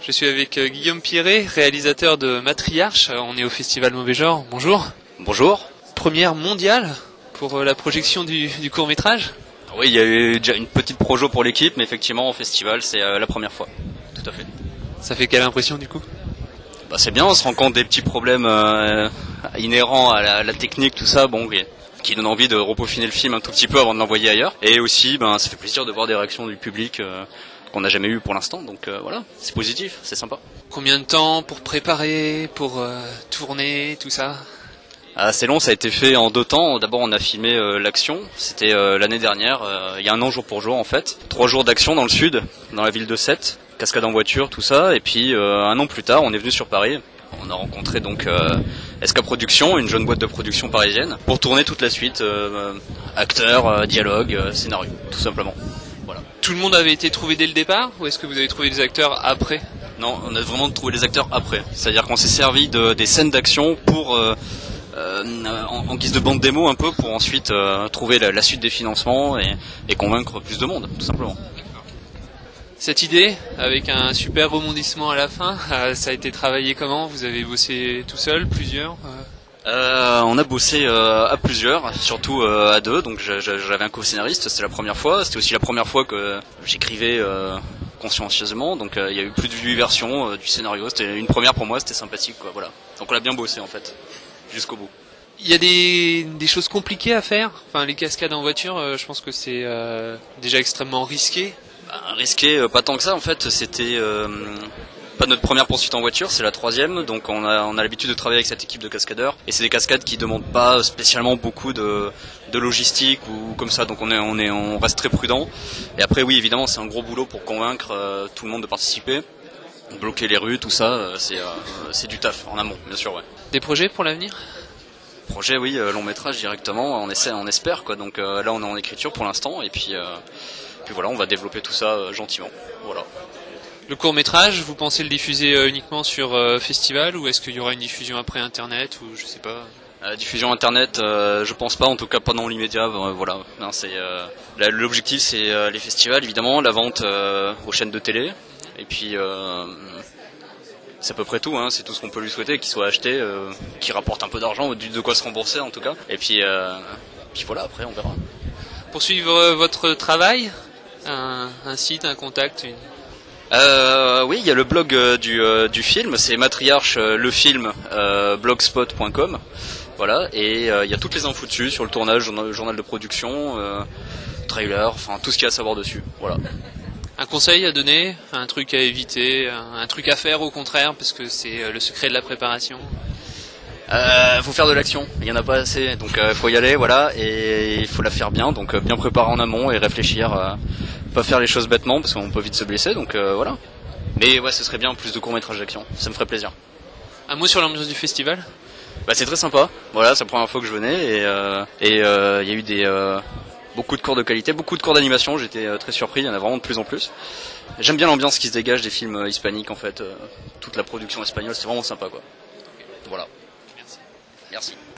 Je suis avec Guillaume Pierret, réalisateur de Matriarche. On est au Festival Mauvais Genre. Bonjour. Bonjour. Première mondiale pour la projection du court-métrage. Oui, il y a eu déjà une petite projo pour l'équipe, mais effectivement, au festival, c'est la première fois. Tout à fait. Ça fait quelle impression du coup ? Bah, c'est bien, on se rend compte des petits problèmes inhérents à la technique, tout ça, bon, qui donne envie de repeaufiner le film un tout petit peu avant de l'envoyer ailleurs. Et aussi, ça fait plaisir de voir des réactions du public qu'on n'a jamais eu pour l'instant, donc voilà, c'est positif, c'est sympa. Combien de temps pour préparer, pour tourner, tout ça ? C'est long, ça a été fait en 2 temps. D'abord, on a filmé l'action, c'était l'année dernière, il y a 1 an jour pour jour en fait. 3 jours d'action dans le sud, dans la ville de Sète, cascade en voiture, tout ça. Et puis 1 an plus tard, on est venu sur Paris. On a rencontré donc SK Productions, une jeune boîte de production parisienne, pour tourner toute la suite, acteurs, dialogue, scénario, tout simplement. Voilà. Tout le monde avait été trouvé dès le départ ou est-ce que vous avez trouvé des acteurs après ? Non, on a vraiment trouvé les acteurs après. C'est-à-dire qu'on s'est servi des scènes d'action pour en guise de bande démo un peu pour ensuite trouver la suite des financements et convaincre plus de monde, tout simplement. Cette idée, avec un super rebondissement à la fin, ça a été travaillé comment ? Vous avez bossé tout seul, plusieurs ? On a bossé à plusieurs, surtout à 2, donc j'avais un co-scénariste, c'était la première fois, c'était aussi la première fois que j'écrivais consciencieusement, donc il y a eu plus de 8 versions du scénario, c'était une première pour moi, c'était sympathique quoi, voilà. Donc on a bien bossé en fait, jusqu'au bout. Il y a des choses compliquées à faire, enfin les cascades en voiture, je pense que c'est déjà extrêmement risqué. Risqué, pas tant que ça en fait, c'était pas notre première poursuite en voiture, c'est la 3e, donc on a l'habitude de travailler avec cette équipe de cascadeurs, et c'est des cascades qui demandent pas spécialement beaucoup de logistique ou comme ça, donc on reste très prudent. Et après oui, évidemment, c'est un gros boulot pour convaincre tout le monde de participer, bloquer les rues, tout ça, c'est du taf en amont, bien sûr, ouais. Des projets pour l'avenir ? Projet, oui, long métrage directement, on espère quoi, donc là on est en écriture pour l'instant, et puis voilà, on va développer tout ça gentiment, voilà. Le court-métrage, vous pensez le diffuser uniquement sur festival ou est-ce qu'il y aura une diffusion après internet ou je sais pas ? Diffusion internet, je pense pas, en tout cas pas dans l'immédiat, voilà. Non, l'objectif c'est les festivals évidemment, la vente aux chaînes de télé, et puis c'est à peu près tout, hein, c'est tout ce qu'on peut lui souhaiter, qu'il soit acheté, qu'il rapporte un peu d'argent, de quoi se rembourser en tout cas, et puis voilà, après on verra. Pour suivre votre travail, un site, un contact, oui, il y a le blog du film, c'est Matriarche le film blogspot.com. Voilà, et il y a toutes les infos dessus sur le tournage, journal de production, trailer, enfin tout ce qu'il y a à savoir dessus. Voilà. Un conseil à donner, un truc à éviter, un truc à faire au contraire parce que c'est le secret de la préparation. Faut faire de l'action, il y en a pas assez, donc faut y aller, voilà, et il faut la faire bien, donc bien préparer en amont et réfléchir, pas faire les choses bêtement parce qu'on peut vite se blesser, donc voilà. Mais ouais, ce serait bien plus de courts-métrages d'action, ça me ferait plaisir. Un mot sur l'ambiance du festival ? C'est très sympa, voilà, c'est la première fois que je venais et il y a eu beaucoup de cours de qualité, beaucoup de cours d'animation, j'étais très surpris, il y en a vraiment de plus en plus. J'aime bien l'ambiance qui se dégage des films hispaniques en fait, toute la production espagnole, c'est vraiment sympa quoi. Voilà. Merci.